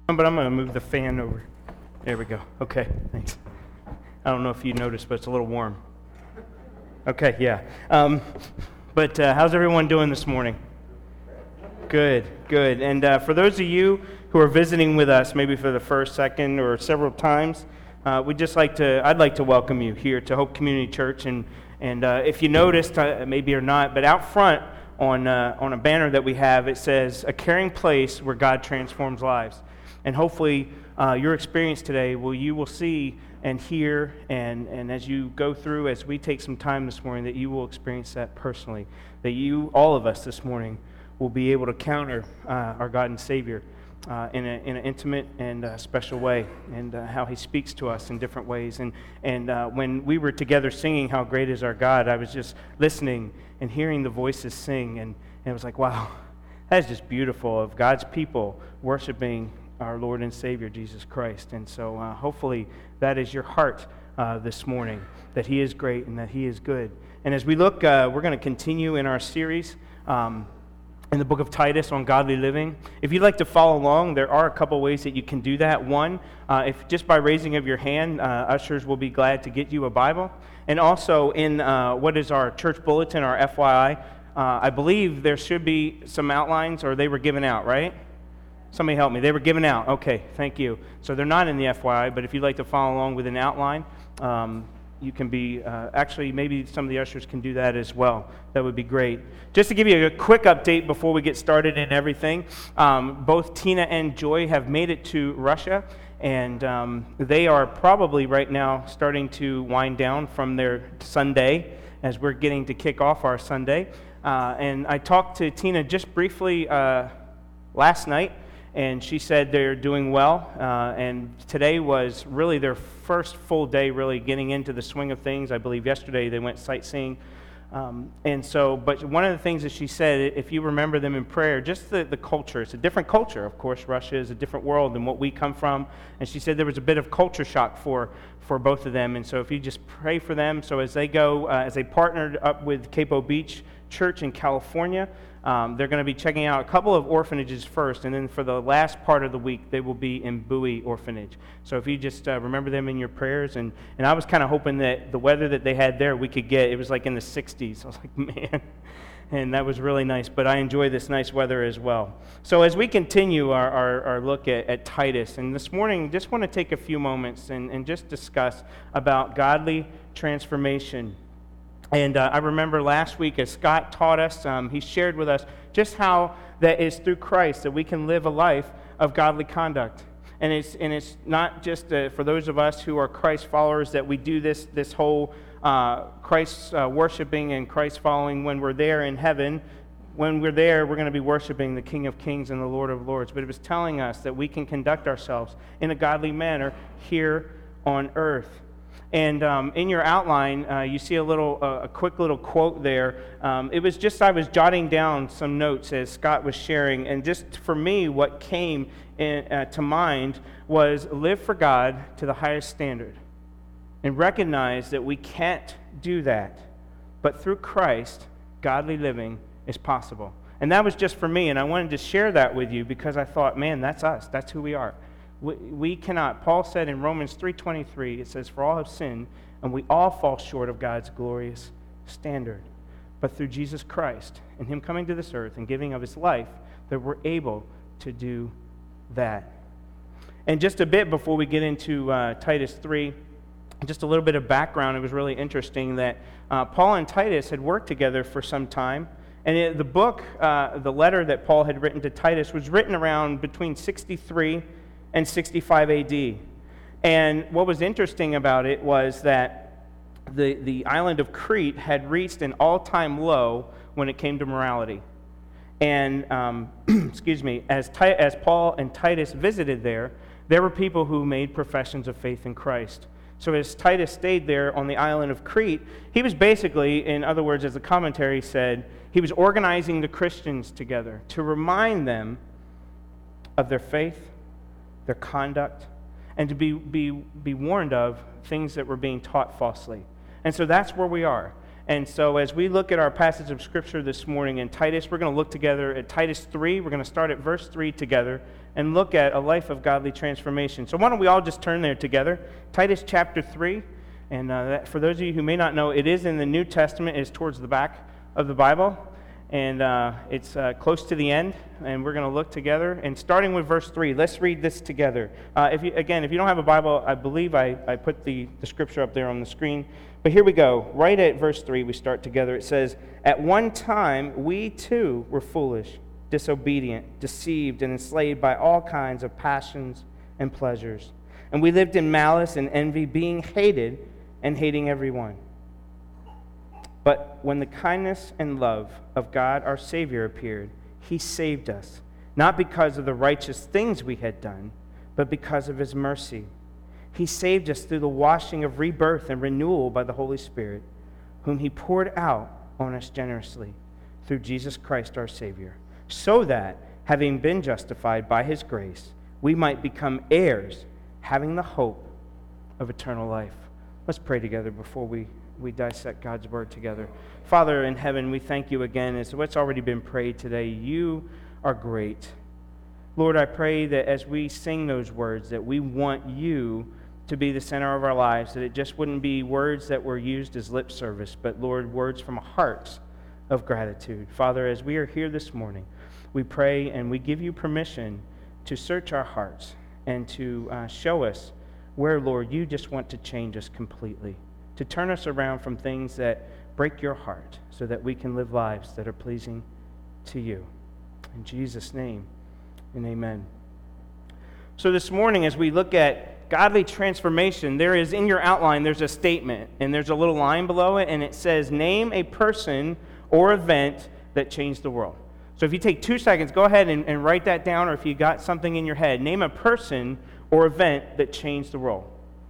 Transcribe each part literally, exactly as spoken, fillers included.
But I'm going to move the fan over. There we go. Okay, thanks. I don't know if you noticed, but it's a little warm. Okay, yeah. Um, but uh, how's everyone doing this morning? Good, good. And uh, for those of you who are visiting with us, maybe for the first, second, or several times, uh, we'd just like to, I'd like to welcome you here to Hope Community Church. And, and uh, if you noticed, uh, maybe or not, but out front on, uh, on a banner that we have, it says, "A caring place where God transforms lives." And hopefully uh, your experience today, will you will see and hear, and, and as you go through, as we take some time this morning, that you will experience that personally. That you, all of us this morning, will be able to counter uh, our God and Savior uh, in, a, in an intimate and uh, special way, and uh, how He speaks to us in different ways. And, and uh, when we were together singing "How Great Is Our God," I was just listening and hearing the voices sing, and, and it was like, wow, that is just beautiful, of God's people worshiping our Lord and Savior, Jesus Christ. And so uh, hopefully that is your heart uh, this morning, that He is great and that He is good. And as we look, uh, we're going to continue in our series um, in the book of Titus on godly living. If you'd like to follow along, there are a couple ways that you can do that. One, uh, if just by raising of your hand, uh, ushers will be glad to get you a Bible. And also in uh, what is our church bulletin, our F Y I, uh, I believe there should be some outlines, or they were given out, right? Somebody help me. They were given out. Okay, thank you. So they're not in the F Y I, but if you'd like to follow along with an outline, um, you can be, uh, actually, maybe some of the ushers can do that as well. That would be great. Just to give you a quick update before we get started and everything, um, both Tina and Joy have made it to Russia, and um, they are probably right now starting to wind down from their Sunday as we're getting to kick off our Sunday. Uh, and I talked to Tina just briefly uh, last night, and she said they're doing well, uh, and today was really their first full day really getting into the swing of things. I believe yesterday they went sightseeing. Um, and so, but one of the things that she said, if you remember them in prayer, just the, the culture, it's a different culture. Of course, Russia is a different world than what we come from. And she said there was a bit of culture shock for, for both of them. And so if you just pray for them, so as they go, uh, as they partnered up with Capo Beach Church in California, Um, they're going to be checking out a couple of orphanages first, and then for the last part of the week, they will be in Bowie Orphanage. So if you just uh, remember them in your prayers, and, and I was kind of hoping that the weather that they had there we could get, it was like in the sixties. I was like, man, and that was really nice, but I enjoy this nice weather as well. So as we continue our, our, our look at, at Titus, and this morning, just want to take a few moments and, and just discuss about godly transformation. And uh, I remember last week as Scott taught us, um, he shared with us just how that is through Christ that we can live a life of godly conduct. And it's and it's not just uh, for those of us who are Christ followers that we do this this whole uh, Christ uh, worshiping and Christ following when we're there in heaven. When we're there, we're going to be worshiping the King of Kings and the Lord of Lords. But it was telling us that we can conduct ourselves in a godly manner here on earth. And um, in your outline, uh, you see a little, uh, a quick little quote there. Um, it was just I was jotting down some notes as Scott was sharing, and just for me, what came in, uh, to mind was live for God to the highest standard, and recognize that we can't do that, but through Christ, godly living is possible. And that was just for me, and I wanted to share that with you because I thought, man, that's us. That's who we are. We, we cannot. Paul said in Romans three twenty-three, it says, "For all have sinned, and we all fall short of God's glorious standard. But through Jesus Christ and Him coming to this earth and giving of His life, that we're able to do that." And just a bit before we get into uh, Titus three, just a little bit of background. It was really interesting that uh, Paul and Titus had worked together for some time. And it, the book, uh, the letter that Paul had written to Titus was written around between sixty-three and sixty-five A D. And what was interesting about it was that the, the island of Crete had reached an all-time low when it came to morality. And, um, excuse me, as, Ti- as Paul and Titus visited there, there were people who made professions of faith in Christ. So as Titus stayed there on the island of Crete, he was basically, in other words, as the commentary said, he was organizing the Christians together to remind them of their faith, their conduct, and to be, be, be warned of things that were being taught falsely. And so that's where we are. And so as we look at our passage of Scripture this morning in Titus, we're going to look together at Titus three. We're going to start at verse three together and look at a life of godly transformation. So why don't we all just turn there together? Titus chapter three. And uh, that, for those of you who may not know, it is in the New Testament. It's towards the back of the Bible. And uh, it's uh, close to the end, and we're going to look together. And starting with verse three, let's read this together. Uh, if you, again, if you don't have a Bible, I believe I, I put the, the scripture up there on the screen. But here we go. Right at verse three, we start together. It says, "At one time we too were foolish, disobedient, deceived, and enslaved by all kinds of passions and pleasures. And we lived in malice and envy, being hated and hating everyone. But when the kindness and love of God our Savior appeared, He saved us, not because of the righteous things we had done, but because of His mercy. He saved us through the washing of rebirth and renewal by the Holy Spirit, whom He poured out on us generously through Jesus Christ our Savior, so that, having been justified by His grace, we might become heirs, having the hope of eternal life." Let's pray together before we we dissect God's word together. Father in heaven, we thank you again as what's already been prayed today. You are great. Lord, I pray that as we sing those words, that we want you to be the center of our lives, that it just wouldn't be words that were used as lip service, but Lord, words from hearts of gratitude. Father, as we are here this morning, we pray and we give you permission to search our hearts and to uh, show us where, Lord, you just want to change us completely, to turn us around from things that break your heart so that we can live lives that are pleasing to you. In Jesus' name, and amen. So this morning, as we look at godly transformation, there is, in your outline, there's a statement, and there's a little line below it, and it says, "Name a person or event that changed the world." So if you take two seconds, go ahead and, and write that down, or if you got something in your head, name a person or event that changed the world.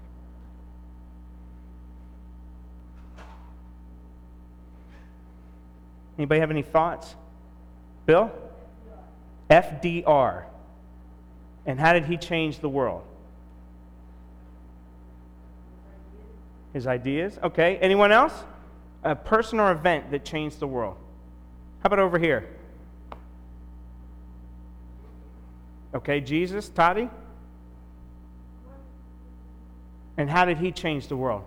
Anybody have any thoughts? Bill? F D R. And how did he change the world? His ideas? Okay. Anyone else? A person or event that changed the world. How about over here? Okay, Jesus. Toddy? And how did he change the world?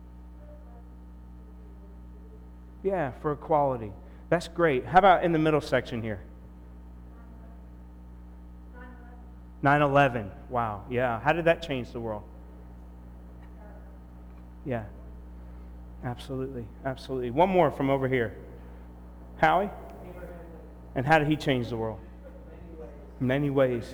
Yeah, for equality. That's great. How about in the middle section here? nine eleven. Wow. Yeah. How did that change the world? Yeah. Absolutely. Absolutely. One more from over here. Howie? And how did he change the world? Many ways.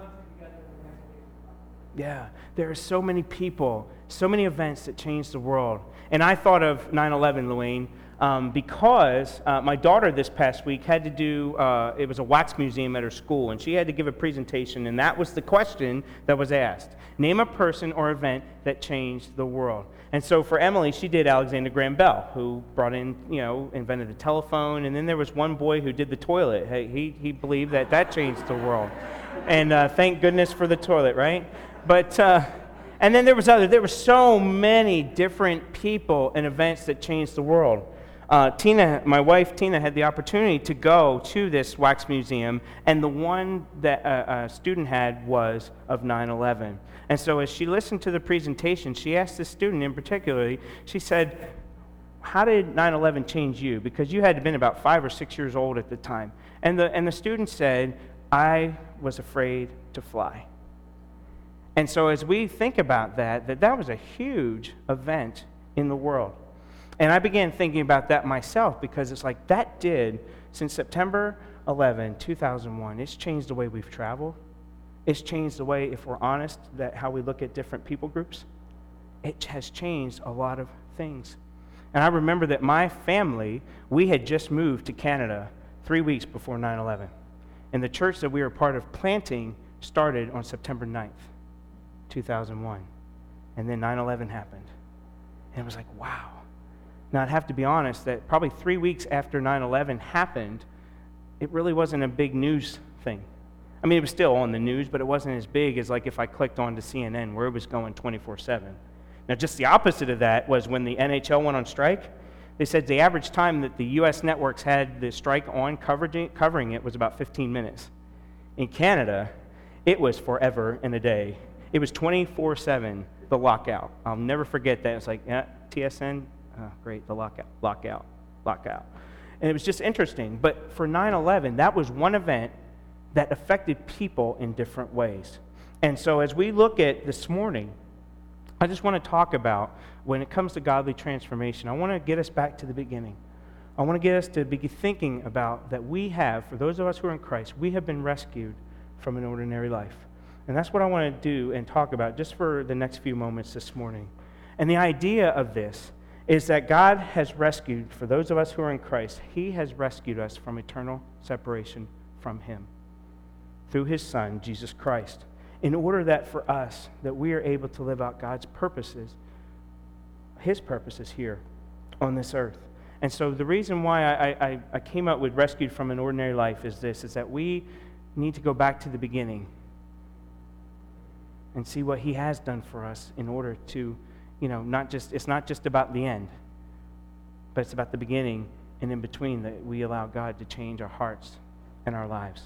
Yeah. There are so many people, so many events that changed the world. And I thought of nine eleven, Luane, Um, because uh, my daughter this past week had to do, uh, it was a wax museum at her school, and she had to give a presentation, and that was the question that was asked. Name a person or event that changed the world. And so for Emily, she did Alexander Graham Bell, who brought in, you know, invented the telephone, and then there was one boy who did the toilet. Hey, he, he believed that that changed the world. And uh, thank goodness for the toilet, right? But, uh, and then there was other, there were so many different people and events that changed the world. Uh, Tina, my wife Tina, had the opportunity to go to this wax museum, and the one that a, a student had was of nine eleven. And so as she listened to the presentation, she asked the student in particular, she said, "How did nine eleven change you?" Because you had been about five or six years old at the time. And the, and the student said, "I was afraid to fly." And so as we think about that, that that was a huge event in the world. And I began thinking about that myself, because it's like that did, since September eleventh, two thousand one, it's changed the way we've traveled. It's changed the way, if we're honest, that how we look at different people groups. It has changed a lot of things. And I remember that my family, we had just moved to Canada three weeks before nine eleven. And the church that we were part of planting started on September ninth, two thousand one. And then nine eleven happened. And it was like, wow. Now, I'd have to be honest that probably three weeks after nine eleven happened, it really wasn't a big news thing. I mean, it was still on the news, but it wasn't as big as like if I clicked on to C N N, where it was going twenty-four seven. Now, just the opposite of that was when the N H L went on strike. They said the average time that the U S networks had the strike on covering, covering it was about fifteen minutes. In Canada, it was forever and a day. It was twenty-four seven, the lockout. I'll never forget that. It's like, yeah, T S N, oh, great, the lockout, lockout, lockout. And it was just interesting. But for nine eleven, that was one event that affected people in different ways. And so as we look at this morning, I just want to talk about, when it comes to godly transformation, I want to get us back to the beginning. I want to get us to be thinking about that we have, for those of us who are in Christ, we have been rescued from an ordinary life. And that's what I want to do and talk about just for the next few moments this morning. And the idea of this is that God has rescued, for those of us who are in Christ, He has rescued us from eternal separation from Him through His Son, Jesus Christ, in order that for us, that we are able to live out God's purposes, His purposes here on this earth. And so the reason why I, I, I came up with rescued from an ordinary life is this, is that we need to go back to the beginning and see what He has done for us in order to, you know, not just, it's not just about the end, but it's about the beginning and in between that we allow God to change our hearts and our lives.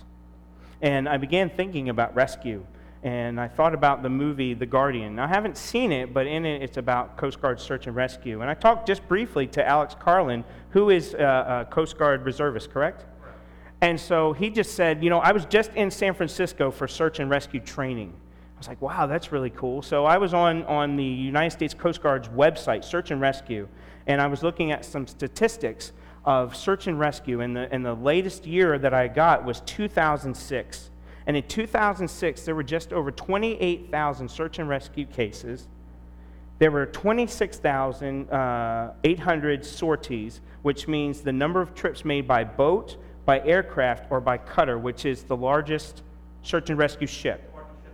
And I began thinking about rescue, and I thought about the movie The Guardian. Now, I haven't seen it, but in it, it's about Coast Guard search and rescue. And I talked just briefly to Alex Carlin, who is a, a Coast Guard reservist, correct? And so he just said, you know, I was just in San Francisco for search and rescue training. I was like, wow, that's really cool. So I was on, on the United States Coast Guard's website, Search and Rescue, and I was looking at some statistics of search and rescue, and the, and the latest year that I got was two thousand six. And in two thousand six, there were just over twenty-eight thousand search and rescue cases. There were twenty-six thousand eight hundred sorties, which means the number of trips made by boat, by aircraft, or by cutter, which is the largest search and rescue ship.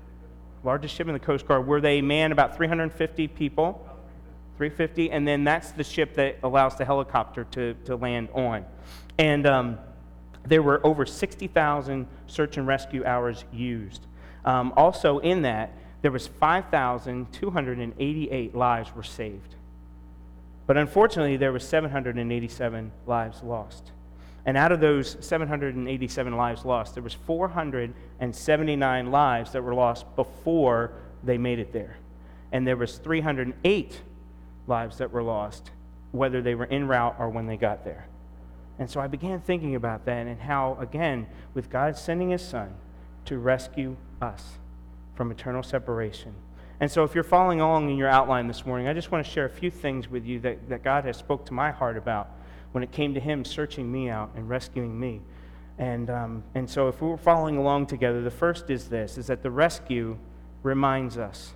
Largest ship in the Coast Guard, where they man about three hundred fifty people, three hundred fifty, and then that's the ship that allows the helicopter to, to land on. And um, there were over sixty thousand search and rescue hours used. Um, also in that, there was five thousand two hundred eighty-eight lives were saved. But unfortunately, there were seven hundred eighty-seven lives lost. And out of those seven hundred eighty-seven lives lost, there was four hundred seventy-nine lives that were lost before they made it there. And there was three hundred eight lives that were lost, whether they were en route or when they got there. And so I began thinking about that and how, again, with God sending His Son to rescue us from eternal separation. And so if you're following along in your outline this morning, I just want to share a few things with you that, that God has spoke to my heart about when it came to Him searching me out and rescuing me. And um, and so if we were following along together, the first is this, is that the rescue reminds us.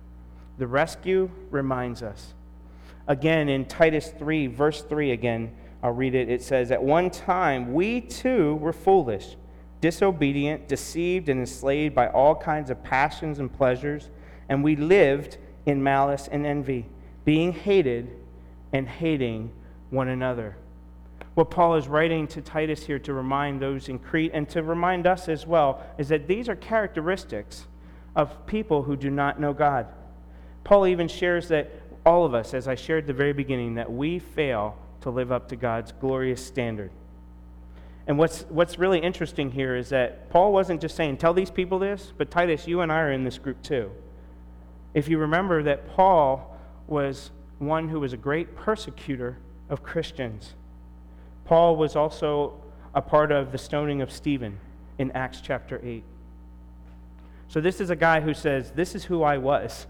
The rescue reminds us. Again, in Titus three, verse three again, I'll read it. It says, "At one time we too were foolish, disobedient, deceived, and enslaved by all kinds of passions and pleasures, and we lived in malice and envy, being hated and hating one another." What Paul is writing to Titus here to remind those in Crete and to remind us as well is that these are characteristics of people who do not know God. Paul even shares that all of us, as I shared at the very beginning, that we fail to live up to God's glorious standard. And what's what's really interesting here is that Paul wasn't just saying, tell these people this, but Titus, you and I are in this group too. If you remember that Paul was one who was a great persecutor of Christians. Paul was also a part of the stoning of Stephen in Acts chapter eight. So this is a guy who says, this is who I was.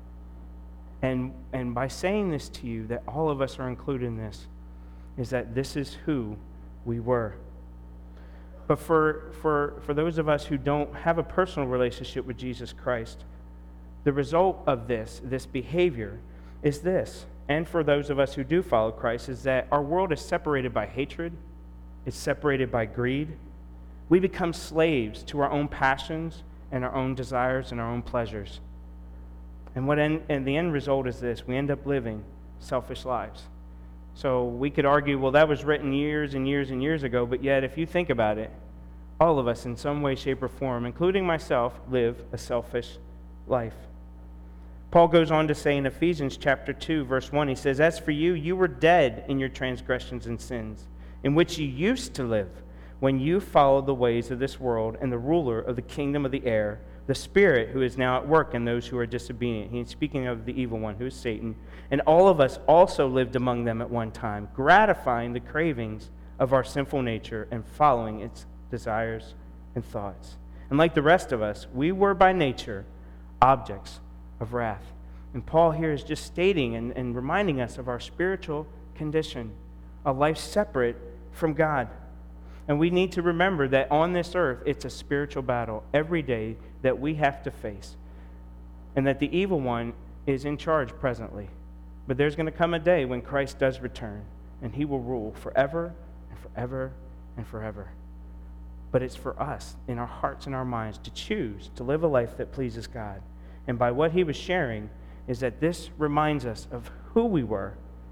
And, and by saying this to you, that all of us are included in this, is that this is who we were. But for, for, for those of us who don't have a personal relationship with Jesus Christ, the result of this, this behavior, is this. And for those of us who do follow Christ, is that our world is separated by hatred. It's separated by greed. We become slaves to our own passions and our own desires and our own pleasures. And what end, and the end result is this. We end up living selfish lives. So we could argue, well, that was written years and years and years ago, but yet if you think about it, all of us in some way, shape, or form, including myself, live a selfish life. Paul goes on to say in Ephesians chapter two, verse one, he says, "As for you, you were dead in your transgressions and sins, in which you used to live, when you followed the ways of this world and the ruler of the kingdom of the air, the spirit who is now at work in those who are disobedient." He's speaking of the evil one, who is Satan. "And all of us also lived among them at one time, gratifying the cravings of our sinful nature and following its desires and thoughts. And like the rest of us, we were by nature objects of wrath." And Paul here is just stating and, and reminding us of our spiritual condition, a life separate from God. And we need to remember that on this earth, it's a spiritual battle every day that we have to face. And that the evil one is in charge presently. But there's going to come a day when Christ does return, and he will rule forever and forever and forever. But it's for us, in our hearts and our minds, to choose to live a life that pleases God. And by what he was sharing is that this reminds us of who we were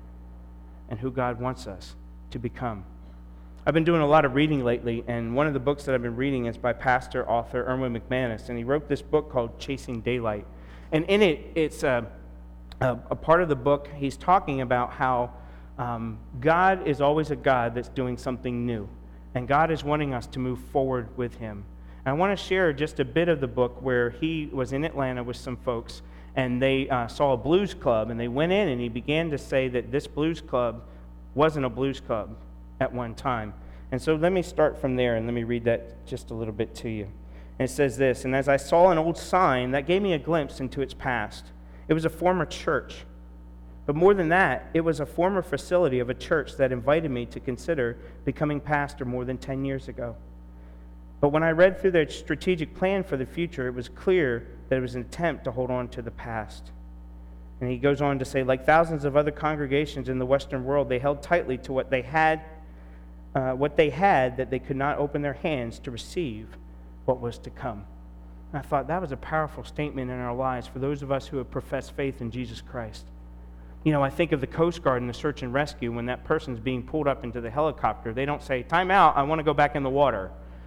and who God wants us to become. I've been doing a lot of reading lately, and one of the books that I've been reading is by pastor, author Erwin McManus, and he wrote this book called Chasing Daylight. And in it, it's a, a, a part of the book, he's talking about how um, God is always a God that's doing something new, and God is wanting us to move forward with him. And I want to share just a bit of the book where he was in Atlanta with some folks, and they uh, saw a blues club, and they went in, and he began to say that this blues club wasn't a blues club at one time. And so let me start from there, and let me read that just a little bit to you. And it says this, "And as I saw an old sign, that gave me a glimpse into its past. It was a former church. But more than that, it was a former facility of a church that invited me to consider becoming pastor more than ten years ago. But when I read through their strategic plan for the future, it was clear that it was an attempt to hold on to the past." And he goes on to say, "Like thousands of other congregations in the Western world, they held tightly to what they had, uh, what they had that they could not open their hands to receive what was to come." And I thought that was a powerful statement in our lives for those of us who have professed faith in Jesus Christ. You know, I think of the Coast Guard and the search and rescue. When that person's being pulled up into the helicopter, they don't say, "Time out, I want to go back in the water."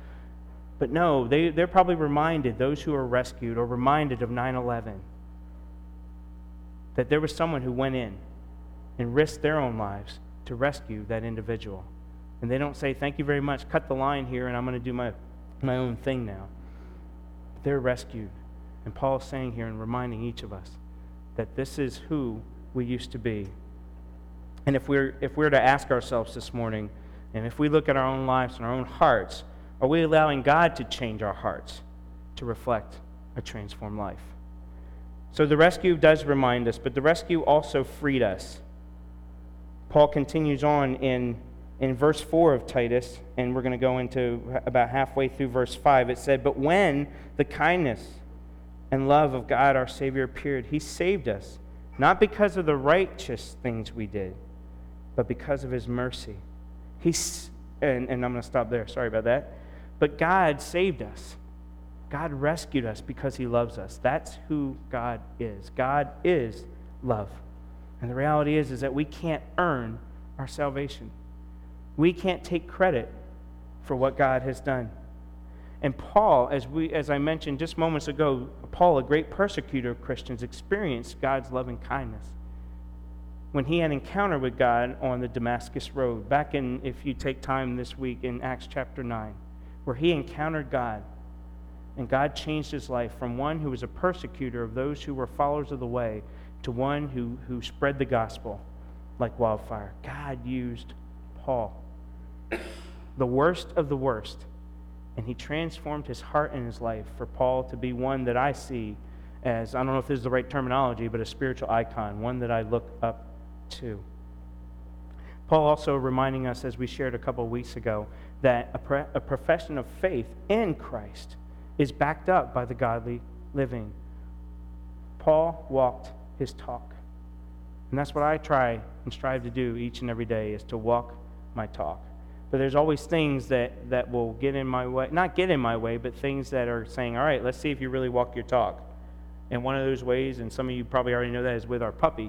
But no, they, they're probably reminded, those who are rescued, or reminded of nine eleven, that there was someone who went in and risked their own lives to rescue that individual. And they don't say, "Thank you very much, cut the line here, and I'm going to do my, my own thing now." They're rescued. And Paul's saying here and reminding each of us that this is who we used to be. And if we're, if we're to ask ourselves this morning, and if we look at our own lives and our own hearts, are we allowing God to change our hearts to reflect a transformed life? So the rescue does remind us, but the rescue also freed us. Paul continues on in, in verse four of Titus, and we're going to go into about halfway through verse five. It said, "But when the kindness and love of God our Savior appeared, he saved us, not because of the righteous things we did, but because of his mercy." He's, and, and I'm going to stop there. Sorry about that. But God saved us. God rescued us because he loves us. That's who God is. God is love. And the reality is, is that we can't earn our salvation. We can't take credit for what God has done. And Paul, as we, as I mentioned just moments ago, Paul, a great persecutor of Christians, experienced God's loving kindness when he had an encounter with God on the Damascus Road. Back in, if you take time this week, in Acts chapter nine, where he encountered God, and God changed his life from one who was a persecutor of those who were followers of the way to one who, who spread the gospel like wildfire. God used Paul, the worst of the worst, and he transformed his heart and his life for Paul to be one that I see as, I don't know if this is the right terminology, but a spiritual icon, one that I look up to. Paul also reminding us, as we shared a couple of weeks ago, that a, pre- a profession of faith in Christ is backed up by the godly living. Paul walked his talk. And that's what I try and strive to do each and every day, is to walk my talk. But there's always things that, that will get in my way, not get in my way, but things that are saying, all right, let's see if you really walk your talk. And one of those ways, and some of you probably already know that, is with our puppy.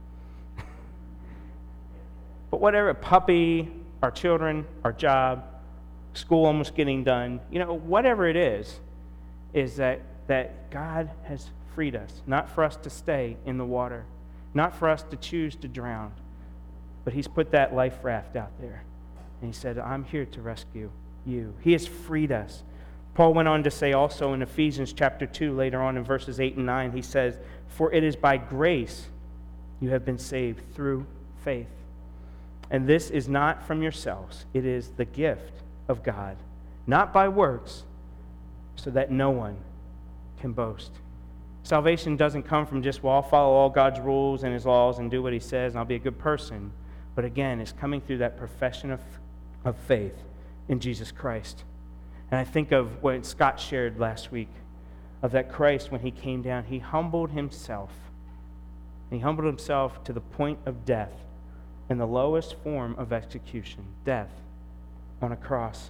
But whatever, puppy, our children, our job, school almost getting done, you know, whatever it is, is that that God has freed us, not for us to stay in the water, not for us to choose to drown, but he's put that life raft out there. And he said, I'm here to rescue you. He has freed us. Paul went on to say also in Ephesians chapter two, later on in verses eight and nine, he says, for it is by grace you have been saved through faith. And this is not from yourselves. It is the gift of God, not by works, so that no one can boast. Salvation doesn't come from just, well, I'll follow all God's rules and his laws and do what he says and I'll be a good person. But again, it's coming through that profession of, of faith in Jesus Christ. And I think of what Scott shared last week, of that Christ, when he came down, he humbled himself. He humbled himself to the point of death, in the lowest form of execution, death on a cross.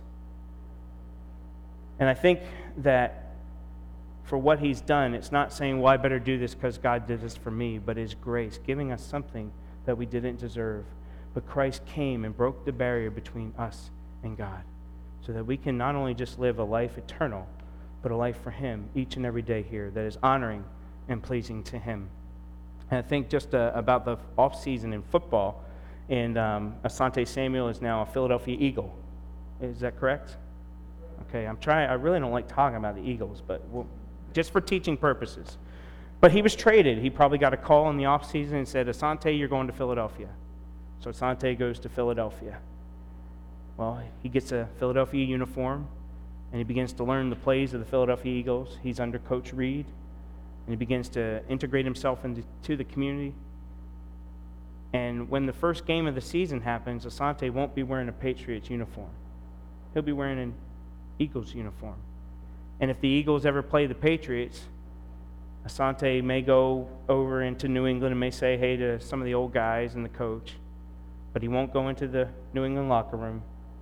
And I think that for what he's done, it's not saying, well, I better do this because God did this for me, but his grace, giving us something that we didn't deserve. But Christ came and broke the barrier between us and God, so that we can not only just live a life eternal, but a life for him each and every day here that is honoring and pleasing to him. And I think just uh, about the off-season in football, and um, Asante Samuel is now a Philadelphia Eagle. Is that correct? Okay, I'm trying. I really don't like talking about the Eagles, but we'll, just for teaching purposes. But he was traded. He probably got a call in the offseason and said, Asante, you're going to Philadelphia. So Asante goes to Philadelphia. Well, he gets a Philadelphia uniform, and he begins to learn the plays of the Philadelphia Eagles. He's under Coach Reed, and he begins to integrate himself into to the community. And when the first game of the season happens, Asante won't be wearing a Patriots uniform. He'll be wearing an Eagles uniform. And if the Eagles ever play the Patriots, Asante may go over into New England and may say hey to some of the old guys and the coach, but he won't go into the New England locker room.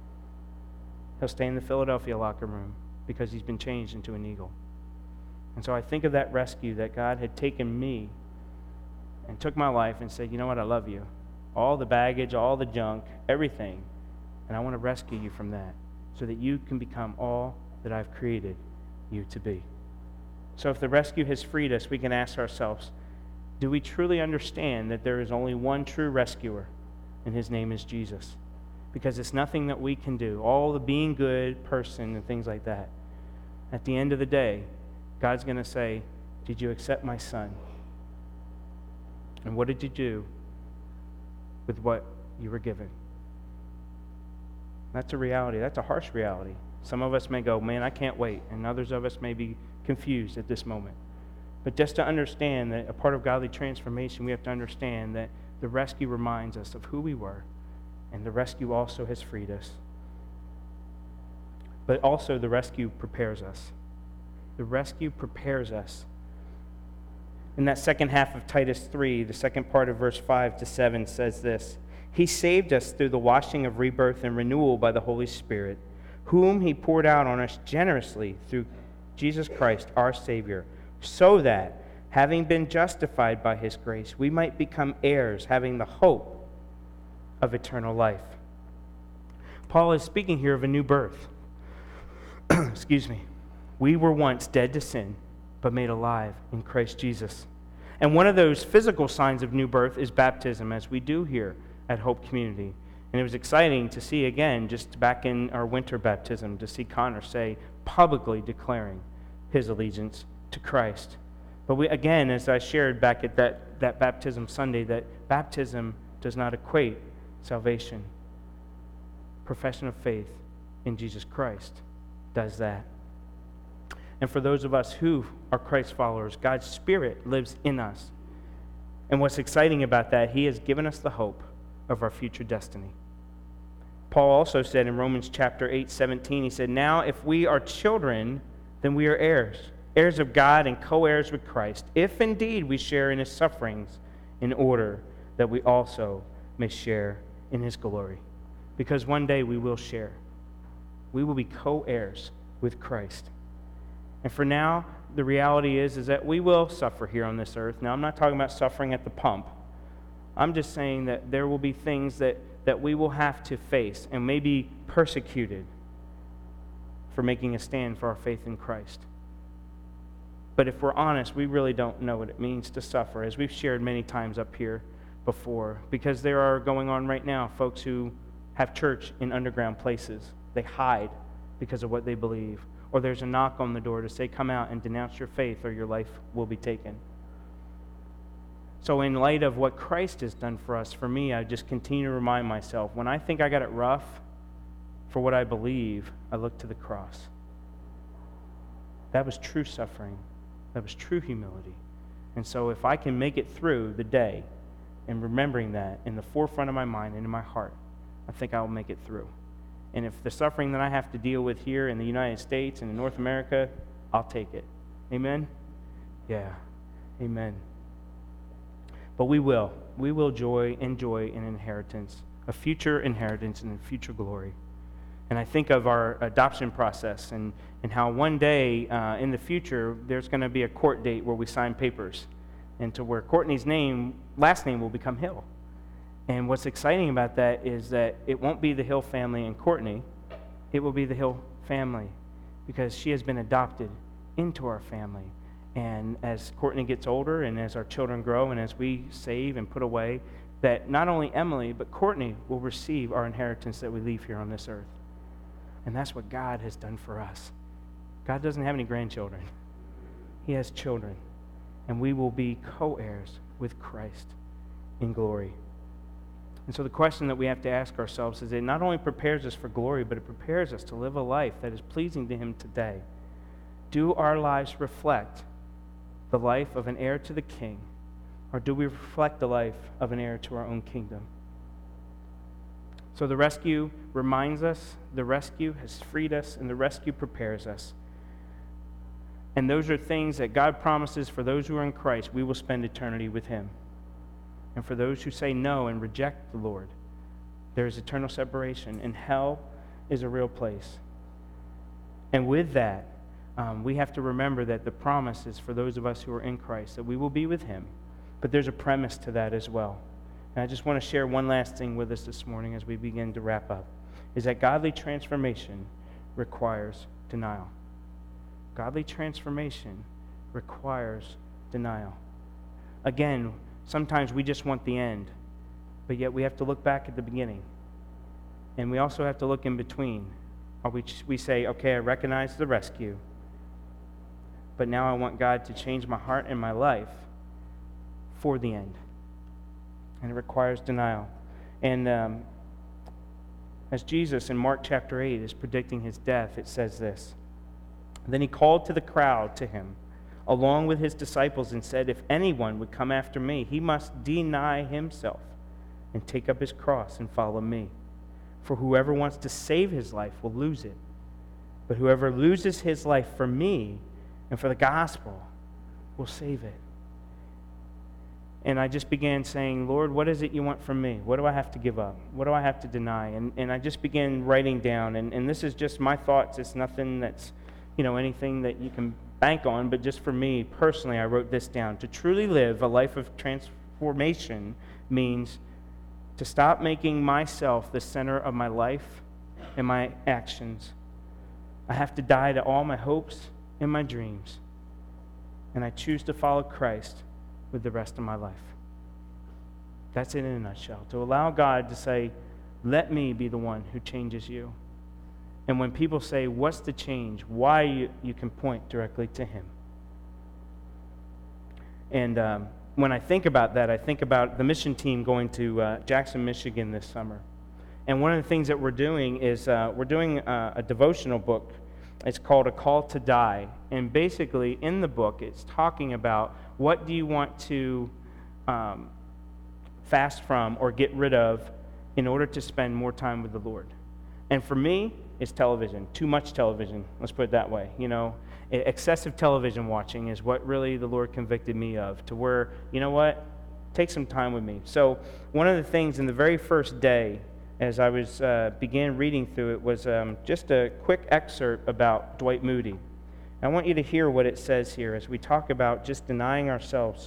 He'll stay in the Philadelphia locker room because he's been changed into an Eagle. And so I think of that rescue, that God had taken me and took my life and said, you know what, I love you. All the baggage, all the junk, everything, and I want to rescue you from that so that you can become all that I've created you to be. So if the rescue has freed us, we can ask ourselves, do we truly understand that there is only one true rescuer, and his name is Jesus? Because it's nothing that we can do, all the being good person and things like that. At the end of the day, God's going to say, did you accept my son? And what did you do with what you were given? That's a reality. That's a harsh reality. Some of us may go, man, I can't wait. And others of us may be confused at this moment. But just to understand that a part of godly transformation, we have to understand that the rescue reminds us of who we were, and the rescue also has freed us. But also the rescue prepares us. The rescue prepares us. In that second half of Titus three, the second part of verse five to seven says this: He saved us through the washing of rebirth and renewal by the Holy Spirit, whom he poured out on us generously through Jesus Christ our Savior, so that, having been justified by his grace, we might become heirs, having the hope of eternal life. Paul is speaking here of a new birth. Excuse me. We were once dead to sin, but made alive in Christ Jesus. And one of those physical signs of new birth is baptism, as we do here at Hope Community. And it was exciting to see again, just back in our winter baptism, to see Connor say, publicly declaring his allegiance to Christ. But we, again, as I shared back at that, that baptism Sunday, that baptism does not equate salvation. Profession of faith in Jesus Christ does that. And for those of us who are Christ followers, God's Spirit lives in us. And what's exciting about that, he has given us the hope of our future destiny. Paul also said in Romans chapter eight, seventeen, he said, Now if we are children, then we are heirs, heirs of God and co-heirs with Christ, if indeed we share in his sufferings, in order that we also may share in his glory. Because one day we will share. We will be co-heirs with Christ. And for now, the reality is, is that we will suffer here on this earth. Now, I'm not talking about suffering at the pump. I'm just saying that there will be things that, that we will have to face and may be persecuted for making a stand for our faith in Christ. But if we're honest, we really don't know what it means to suffer, as we've shared many times up here before, because there are going on right now folks who have church in underground places. They hide because of what they believe. Or there's a knock on the door to say, come out and denounce your faith or your life will be taken. So in light of what Christ has done for us, for me, I just continue to remind myself, when I think I got it rough for what I believe, I look to the cross. That was true suffering. That was true humility. And so if I can make it through the day and remembering that in the forefront of my mind and in my heart, I think I will make it through. And if the suffering that I have to deal with here in the United States and in North America, I'll take it. Amen? Yeah. Amen. But we will. We will joy, enjoy an inheritance, a future inheritance and a future glory. And I think of our adoption process and, and how one day uh, in the future, there's going to be a court date where we sign papers, and to where Courtney's name, last name will become Hill. And what's exciting about that is that it won't be the Hill family and Courtney. It will be the Hill family, because she has been adopted into our family. And as Courtney gets older and as our children grow and as we save and put away, that not only Emily, but Courtney will receive our inheritance that we leave here on this earth. And that's what God has done for us. God doesn't have any grandchildren. He has children. And we will be co-heirs with Christ in glory. And so the question that we have to ask ourselves is, it not only prepares us for glory, but it prepares us to live a life that is pleasing to Him today. Do our lives reflect the life of an heir to the King, or do we reflect the life of an heir to our own kingdom? So the rescue reminds us, the rescue has freed us, and the rescue prepares us. And those are things that God promises for those who are in Christ. We will spend eternity with Him. And for those who say no and reject the Lord, there is eternal separation, and hell is a real place. And with that, um, we have to remember that the promise is for those of us who are in Christ, that we will be with Him. But there's a premise to that as well. And I just want to share one last thing with us this morning as we begin to wrap up, is that godly transformation requires denial. Godly transformation requires denial. Again, sometimes we just want the end, but yet we have to look back at the beginning. And we also have to look in between. Or we, we say, okay, I recognize the rescue, but now I want God to change my heart and my life for the end. And it requires denial. And um, as Jesus in Mark chapter eight is predicting His death, it says this: Then He called to the crowd to Him, along with His disciples, and said, If anyone would come after me, he must deny himself and take up his cross and follow me. For whoever wants to save his life will lose it. But whoever loses his life for me and for the gospel will save it. And I just began saying, Lord, what is it you want from me? What do I have to give up? What do I have to deny? And and I just began writing down, and, and this is just my thoughts. It's nothing that's, you know, anything that you can bank on, but just for me personally, I wrote this down. To truly live a life of transformation means to stop making myself the center of my life and my actions. I have to die to all my hopes and my dreams, and I choose to follow Christ with the rest of my life. That's it in a nutshell. To allow God to say, let me be the one who changes you. And when people say, what's the change? Why, you, you can point directly to Him. And um, when I think about that, I think about the mission team going to uh, Jackson, Michigan this summer. And one of the things that we're doing is uh, we're doing uh, a devotional book. It's called A Call to Die. And basically, in the book, it's talking about what do you want to um, fast from or get rid of in order to spend more time with the Lord. And for me, it's television. Too much television, let's put it that way. You know, excessive television watching is what really the Lord convicted me of, to where, you know what, take some time with me. So one of the things in the very first day, as I was uh, began reading through it, was um, just a quick excerpt about Dwight Moody. I want you to hear what it says here as we talk about just denying ourselves.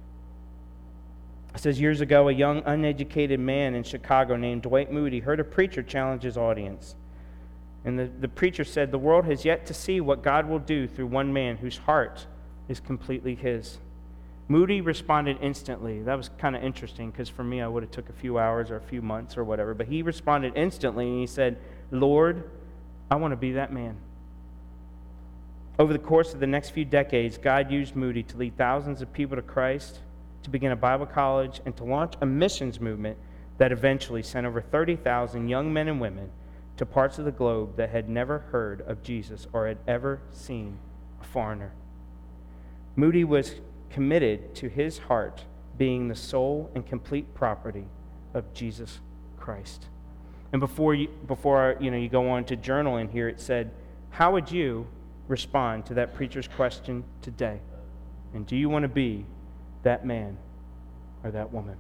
It says, years ago, a young, uneducated man in Chicago named Dwight Moody heard a preacher challenge his audience. And the, the preacher said, the world has yet to see what God will do through one man whose heart is completely his. Moody responded instantly. That was kind of interesting because for me, I would have took a few hours or a few months or whatever. But he responded instantly and he said, Lord, I want to be that man. Over the course of the next few decades, God used Moody to lead thousands of people to Christ, to begin a Bible college, and to launch a missions movement that eventually sent over thirty thousand young men and women to parts of the globe that had never heard of Jesus or had ever seen a foreigner. Moody was committed to his heart being the sole and complete property of Jesus Christ. And before you, before you know, you go on to journal in here, it said, how would you respond to that preacher's question today? And do you want to be that man or that woman?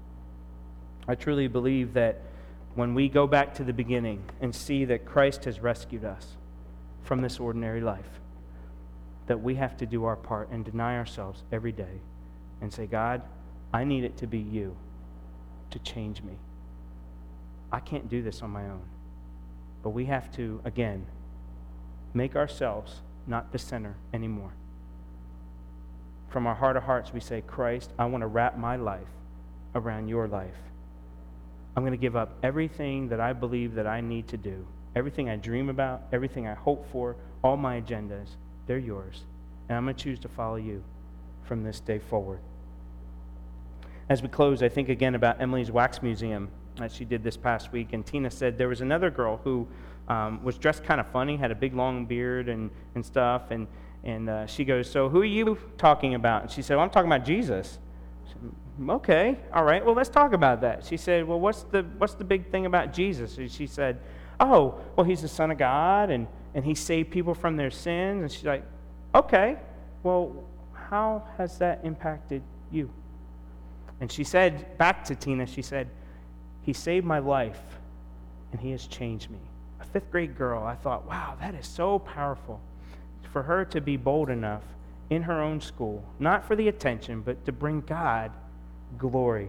I truly believe that when we go back to the beginning and see that Christ has rescued us from this ordinary life, that we have to do our part and deny ourselves every day and say, God, I need it to be you to change me. I can't do this on my own. But we have to, again, make ourselves not the center anymore. From our heart of hearts, we say, Christ, I want to wrap my life around your life. I'm going to give up everything that I believe that I need to do, everything I dream about, everything I hope for, all my agendas. They're yours. And I'm going to choose to follow you from this day forward. As we close, I think again about Emily's Wax Museum that she did this past week. And Tina said there was another girl who um, was dressed kind of funny, had a big long beard and, and stuff. And, and uh, she goes, so who are you talking about? And she said, well, I'm talking about Jesus. I said, okay, all right, well, let's talk about that. She said, well, what's the, what's the big thing about Jesus? And she said, oh, well, he's the Son of God, and and he saved people from their sins. And she's like, okay, well, how has that impacted you? And she said back to Tina, she said, he saved my life, and he has changed me. A fifth grade girl, I thought, wow, that is so powerful. For her to be bold enough in her own school, not for the attention, but to bring God glory.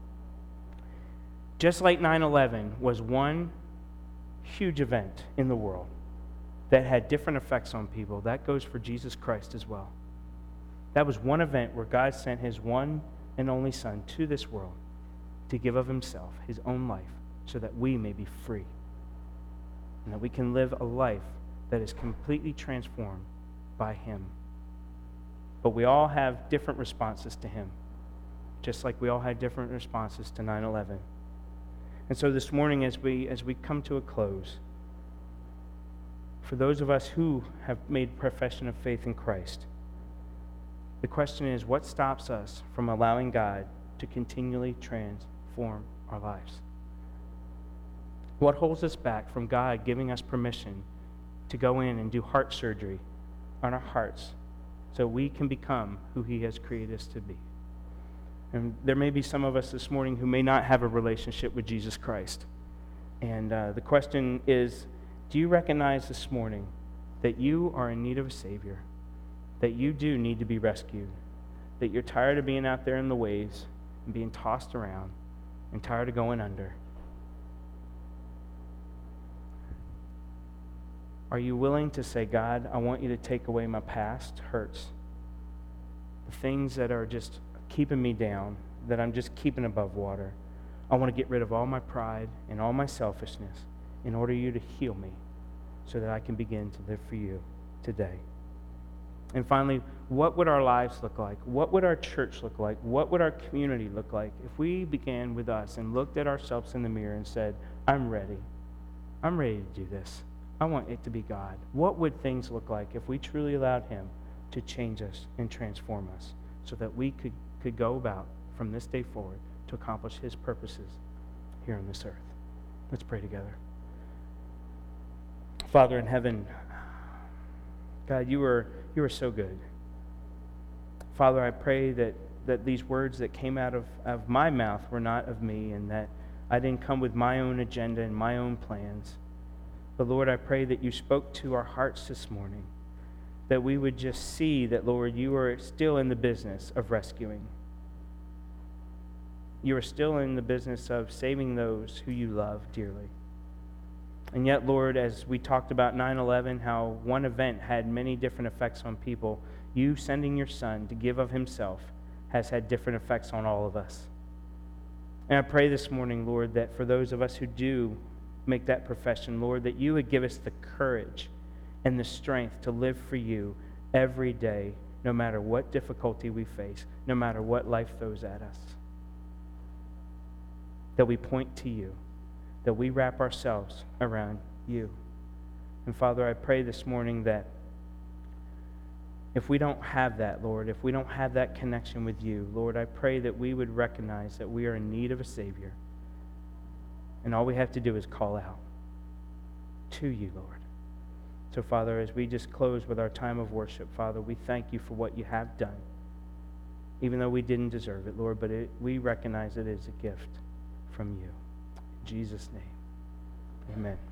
Just like nine eleven was one huge event in the world that had different effects on people, that goes for Jesus Christ as well. That was one event where God sent his one and only Son to this world to give of himself, his own life, so that we may be free and that we can live a life that is completely transformed by him. But we all have different responses to him, just like we all had different responses to nine eleven. And so this morning, as we as we come to a close, for those of us who have made profession of faith in Christ, the question is, what stops us from allowing God to continually transform our lives? What holds us back from God giving us permission to go in and do heart surgery on our hearts so we can become who he has created us to be? And there may be some of us this morning who may not have a relationship with Jesus Christ. And uh, the question is, do you recognize this morning that you are in need of a Savior, that you do need to be rescued, that you're tired of being out there in the waves and being tossed around and tired of going under? Are you willing to say, God, I want you to take away my past hurts, the things that are just keeping me down, that I'm just keeping above water? I want to get rid of all my pride and all my selfishness in order you to heal me so that I can begin to live for you today. And finally, what would our lives look like? What would our church look like? What would our community look like if we began with us and looked at ourselves in the mirror and said, I'm ready. I'm ready to do this. I want it to be God. What would things look like if we truly allowed him to change us and transform us so that we could, could go about from this day forward to accomplish his purposes here on this earth? Let's pray together. Father in heaven, God, you are, you are so good. Father, I pray that, that these words that came out of, of my mouth were not of me, and that I didn't come with my own agenda and my own plans. But Lord, I pray that you spoke to our hearts this morning, that we would just see that, Lord, you are still in the business of rescuing. You are still in the business of saving those who you love dearly. And yet, Lord, as we talked about nine eleven, how one event had many different effects on people, you sending your Son to give of himself has had different effects on all of us. And I pray this morning, Lord, that for those of us who do make that profession, Lord, that you would give us the courage and the strength to live for you every day, no matter what difficulty we face, no matter what life throws at us. That we point to you, that we wrap ourselves around you. And Father, I pray this morning that if we don't have that, Lord, if we don't have that connection with you, Lord, I pray that we would recognize that we are in need of a Savior. And all we have to do is call out to you, Lord. So, Father, as we just close with our time of worship, Father, we thank you for what you have done. Even though we didn't deserve it, Lord, but it, we recognize it as a gift from you. In Jesus' name, amen.